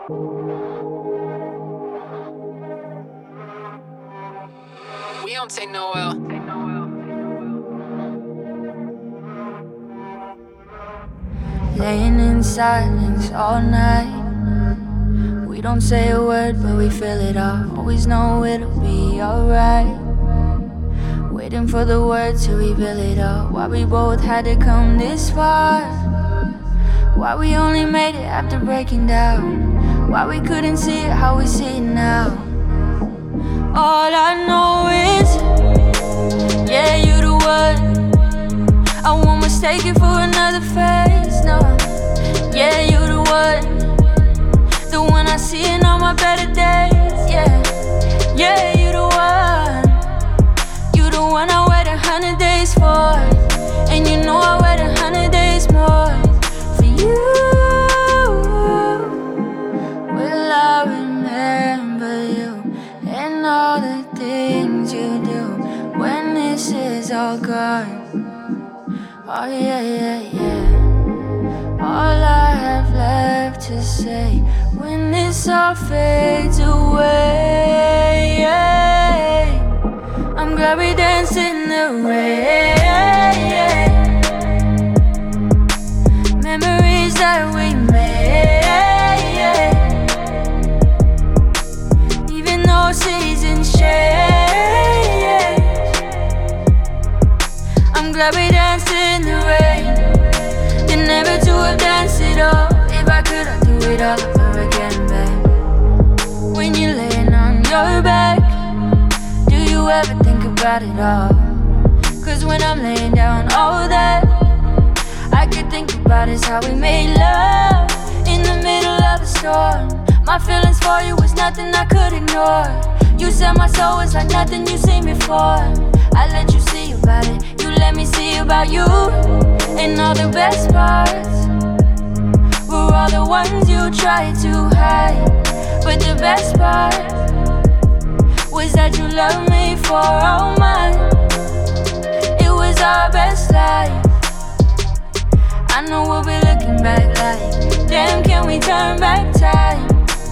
We don't take no L. Laying in silence all night. We don't say a word, but we feel it all. Always know it'll be alright. Waiting for the words to reveal it all. Why we both had to come this far. Why we only made it after breaking down. Why we couldn't see it how we see it now. All I know is, yeah, you the one. I won't mistake it for another face, no. Yeah, you the one. The one I see in all my better days, yeah. Yeah, you the one. You the one I wait 100 days for. And you know I wait 100 days more for you. Will I remember you and all the things you do when this is all gone? Oh yeah, yeah, yeah. All I have left to say when this all fades away, yeah. I'm glad we danced in the rain. Memories that we made, even though seasons change. I'm glad we danced in the rain. Then never to have danced it all. If I could, I'd do it all over again, babe. When you're laying on your back, do you ever think about it all? Cause when I'm laying down all that I could think about is how we made love in the middle of a storm. My feelings for you was nothing I could ignore. You said my soul was like nothing you seen before. I let you see about it, you let me see about you. And all the best parts were all the ones you tried to hide. But the best part was that you loved me for all mine. It was our best life. I know we'll be looking back like, damn, can we turn back time?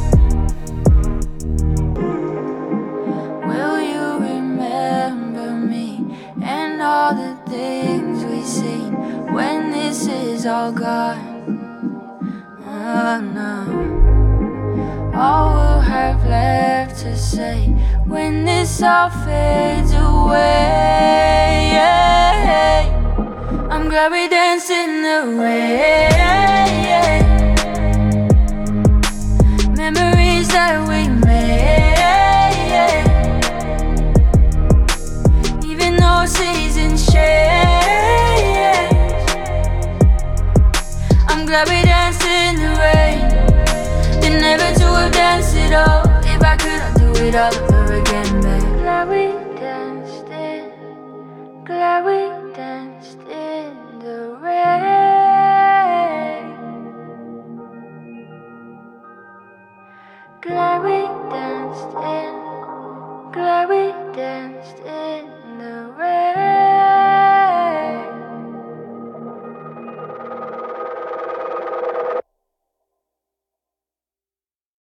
Will you remember me and all the things we seen when this is all gone? Oh no. All we'll have left to say when this all fades away, yeah. I'm glad we danced in the rain. Memories that we made, even though seasons change. I'm glad we danced in the rain. Then never to have danced it all. If I could, I'd do it all over again, babe. Glad we danced in, glad we danced in the rain. Glad we danced in, glad we danced in.